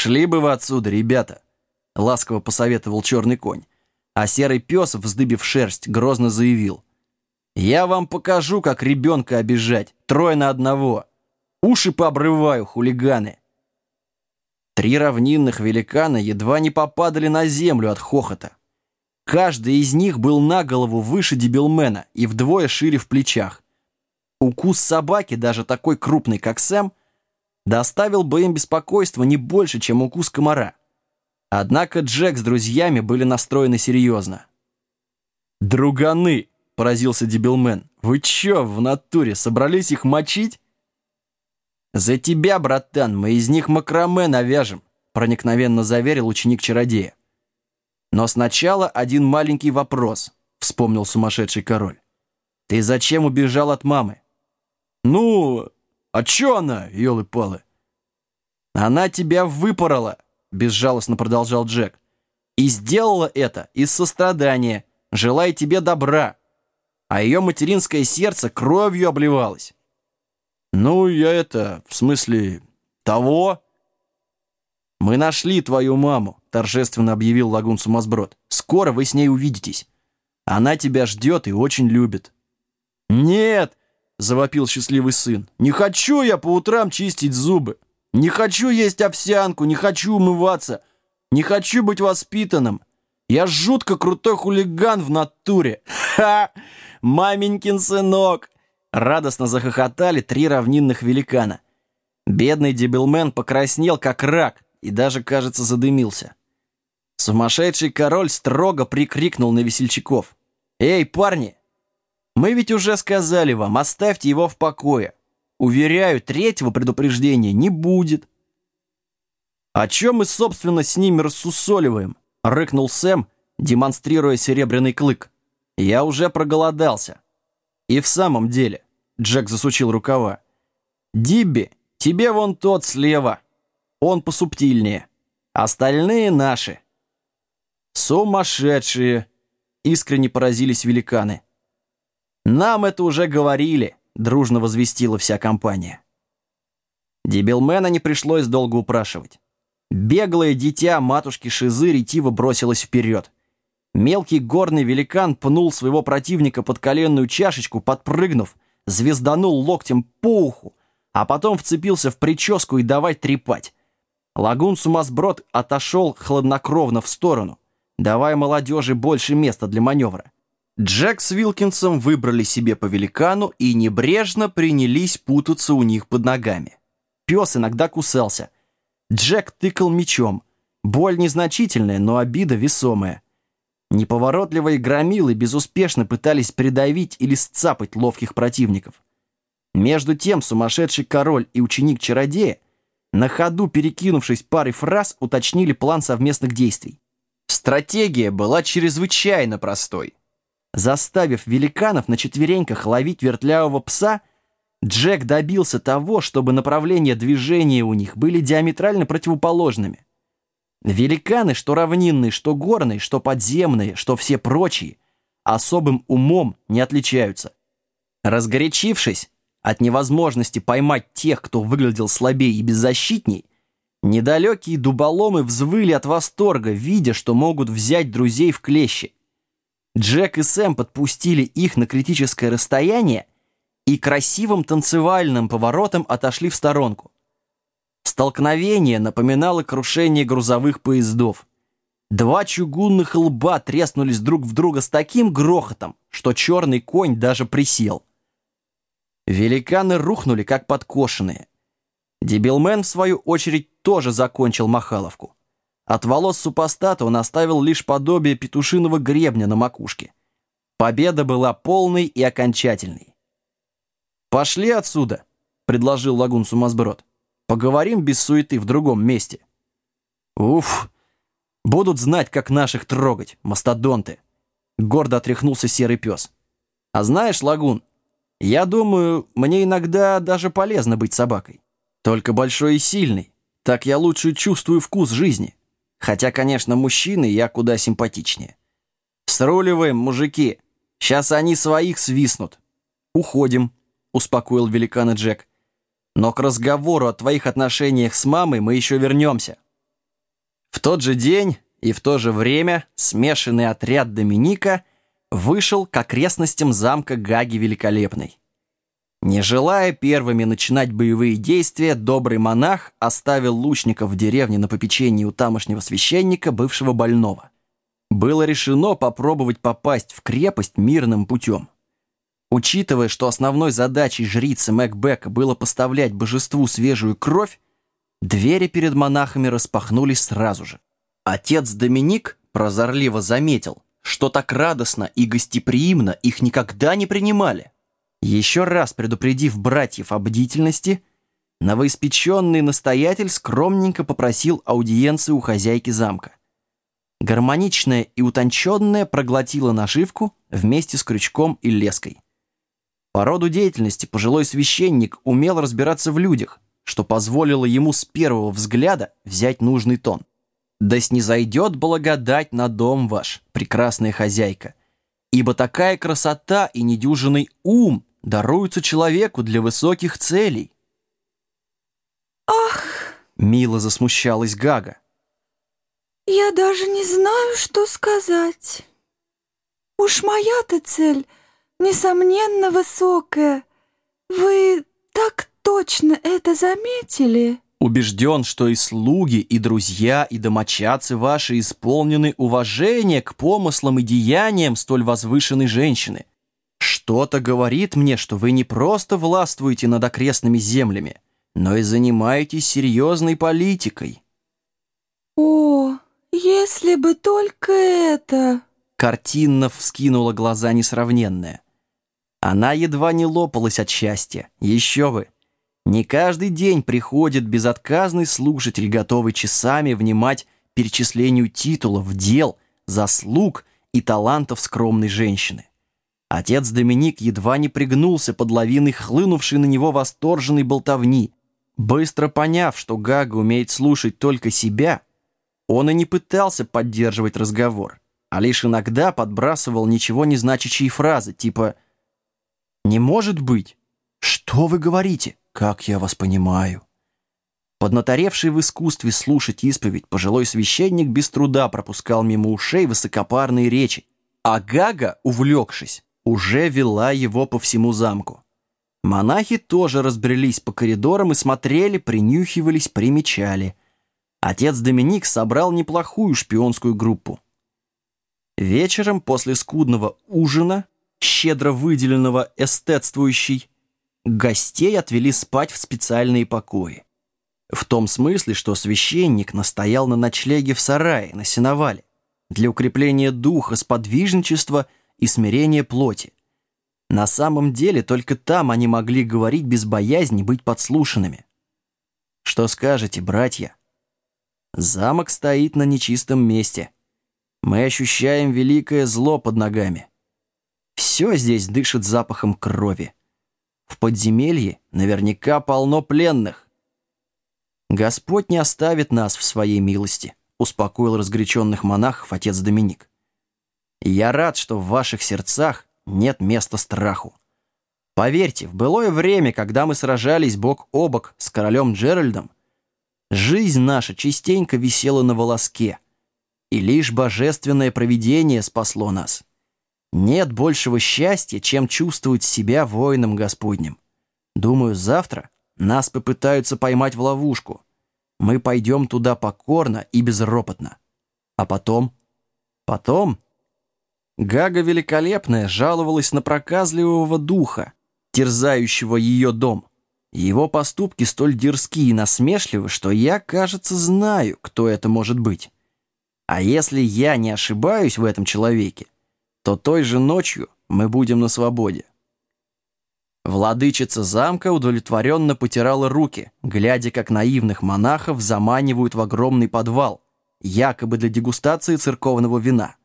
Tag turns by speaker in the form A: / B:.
A: «Шли бы вы отсюда, ребята!» — ласково посоветовал черный конь. А серый пес, вздыбив шерсть, грозно заявил: «Я вам покажу, как ребенка обижать, 3 на 1. Уши пообрываю, хулиганы!» 3 равнинных великана едва не попадали на землю от хохота. Каждый из них был на голову выше Дибилмена и вдвое шире в плечах. Укус собаки, даже такой крупный, как Сэм, доставил бы им беспокойство не больше, чем укус комара. Однако Джек с друзьями были настроены серьезно. «Друганы!» — поразился Дибилмен. «Вы чё, в натуре, собрались их мочить?» «За тебя, братан, мы из них макраме навяжем», — проникновенно заверил ученик-чародея. «Но сначала один маленький вопрос», — вспомнил сумасшедший король. «Ты зачем убежал от мамы?» «Ну, а чё она, ёлы-палы?» «Она тебя выпорола», — безжалостно продолжал Джек. «И сделала это из сострадания, желая тебе добра, а ее материнское сердце кровью обливалось». «Ну, в смысле, того?» «Мы нашли твою маму», — торжественно объявил Лагун Сумасброд. «Скоро вы с ней увидитесь. Она тебя ждет и очень любит». «Нет!» — завопил счастливый сын. «Не хочу я по утрам чистить зубы. Не хочу есть овсянку, не хочу умываться. Не хочу быть воспитанным. Я жутко крутой хулиган в натуре. Ха! Маменькин сынок!» Радостно захохотали 3 равнинных великана. Бедный Дибилмен покраснел, как рак, и даже, кажется, задымился. Сумасшедший король строго прикрикнул на весельчаков: «Эй, парни! Мы ведь уже сказали вам, оставьте его в покое. Уверяю, 3-го предупреждения не будет». «О чем мы, собственно, с ними рассусоливаем?» — рыкнул Сэм, демонстрируя серебряный клык. «Я уже проголодался». «И в самом деле», — Джек засучил рукава, «Дибби, тебе вон тот слева. Он посубтильнее. Остальные наши». «Сумасшедшие!» — искренне поразились великаны. «Нам это уже говорили», — дружно возвестила вся компания. Дибилмена не пришлось долго упрашивать. Беглое дитя матушки Шизы ретиво бросилось вперед. Мелкий горный великан пнул своего противника под коленную чашечку, подпрыгнув, звезданул локтем по уху, а потом вцепился в прическу и давай трепать. Лагун Сумасброд отошел хладнокровно в сторону, давая молодежи больше места для маневра. Джек с Вилкинсом выбрали себе по великану и небрежно принялись путаться у них под ногами. Пес иногда кусался. Джек тыкал мечом. Боль незначительная, но обида весомая. Неповоротливые громилы безуспешно пытались придавить или сцапать ловких противников. Между тем сумасшедший король и ученик-чародея, на ходу перекинувшись парой фраз, уточнили план совместных действий. Стратегия была чрезвычайно простой. Заставив великанов на четвереньках ловить вертлявого пса, Джек добился того, чтобы направления движения у них были диаметрально противоположными. Великаны, что равнинные, что горные, что подземные, что все прочие, особым умом не отличаются. Разгорячившись от невозможности поймать тех, кто выглядел слабее и беззащитней, недалекие дуболомы взвыли от восторга, видя, что могут взять друзей в клещи. Джек и Сэм подпустили их на критическое расстояние и красивым танцевальным поворотом отошли в сторонку. Столкновение напоминало крушение грузовых поездов. 2 чугунных лба треснулись друг в друга с таким грохотом, что черный конь даже присел. Великаны рухнули, как подкошенные. Дибилмен, в свою очередь, тоже закончил махаловку. От волос супостата он оставил лишь подобие петушиного гребня на макушке. Победа была полной и окончательной. «Пошли отсюда», — предложил Лагун Сумасброд. «Поговорим без суеты в другом месте». «Уф, будут знать, как наших трогать, мастодонты», — гордо отряхнулся серый пес. «А знаешь, Лагун, я думаю, мне иногда даже полезно быть собакой. Только большой и сильный, так я лучше чувствую вкус жизни. Хотя, конечно, мужчины я куда симпатичнее. Сруливаем, мужики, сейчас они своих свистнут». «Уходим», — успокоил великана Джек. «Но к разговору о твоих отношениях с мамой мы еще вернемся». тот же день и в то же время смешанный отряд Доминика вышел к окрестностям замка Гаги Великолепной. Не желая первыми начинать боевые действия, добрый монах оставил лучников в деревне на попечении у тамошнего священника, бывшего больного. Было решено попробовать попасть в крепость мирным путем. Учитывая, что основной задачей жрицы Мэкбека было поставлять божеству свежую кровь, двери перед монахами распахнулись сразу же. Отец Доминик прозорливо заметил, что так радостно и гостеприимно их никогда не принимали. Еще раз предупредив братьев о бдительности, новоиспеченный настоятель скромненько попросил аудиенции у хозяйки замка. Гармоничная и утонченная проглотила наживку вместе с крючком и леской. По роду деятельности пожилой священник умел разбираться в людях, что позволило ему с первого взгляда взять нужный тон. «Да снизойдет благодать на дом ваш, прекрасная хозяйка, ибо такая красота и недюжинный ум даруются человеку для высоких целей».
B: «Ах!»
A: — мило засмущалась Гага.
B: «Я даже не знаю, что сказать. Уж моя-то цель, несомненно, высокая. Вы так точно это заметили?»
A: Убежден, что и слуги, и друзья, и домочадцы ваши исполнены уважения к помыслам и деяниям столь возвышенной женщины. Что-то говорит мне, что вы не просто властвуете над окрестными землями, но и занимаетесь серьезной политикой».
B: «О, если бы только это!»
A: Картинно вскинула глаза несравненная. Она едва не лопалась от счастья. Еще бы! Не каждый день приходит безотказный слушатель, готовый часами внимать перечислению титулов, дел, заслуг и талантов скромной женщины. Отец Доминик едва не пригнулся под лавиной хлынувшей на него восторженной болтовни. Быстро поняв, что Гага умеет слушать только себя, он и не пытался поддерживать разговор, а лишь иногда подбрасывал ничего не значащие фразы, типа «Не может быть! Что вы говорите? Как я вас понимаю!» Поднаторевший в искусстве слушать исповедь, пожилой священник без труда пропускал мимо ушей высокопарные речи, а Гага, увлекшись, уже вела его по всему замку. Монахи тоже разбрелись по коридорам и смотрели, принюхивались, примечали. Отец Доминик собрал неплохую шпионскую группу. Вечером после скудного ужина, щедро выделенного эстетствующей, гостей отвели спать в специальные покои. В том смысле, что священник настоял на ночлеге в сарае, на сеновале, для укрепления духа, сподвижничества и смирения плоти. На самом деле, только там они могли говорить без боязни быть подслушанными. Что скажете, братья? Замок стоит на нечистом месте. Мы ощущаем великое зло под ногами. Все здесь дышит запахом крови. В подземелье наверняка полно пленных. Господь не оставит нас в своей милости, успокоил разгоряченных монахов отец Доминик. Я рад, что в ваших сердцах нет места страху. Поверьте, в былое время, когда мы сражались бок о бок с королем Джеральдом, жизнь наша частенько висела на волоске, и лишь божественное провидение спасло нас. Нет большего счастья, чем чувствовать себя воином Господним. Думаю, завтра нас попытаются поймать в ловушку. Мы пойдем туда покорно и безропотно. А потом... Гага Великолепная жаловалась на проказливого духа, терзающего ее дом. Его поступки столь дерзкие и насмешливы, что я, кажется, знаю, кто это может быть. А если я не ошибаюсь в этом человеке, то той же ночью мы будем на свободе. Владычица замка удовлетворенно потирала руки, глядя, как наивных монахов заманивают в огромный подвал, якобы для дегустации церковного вина.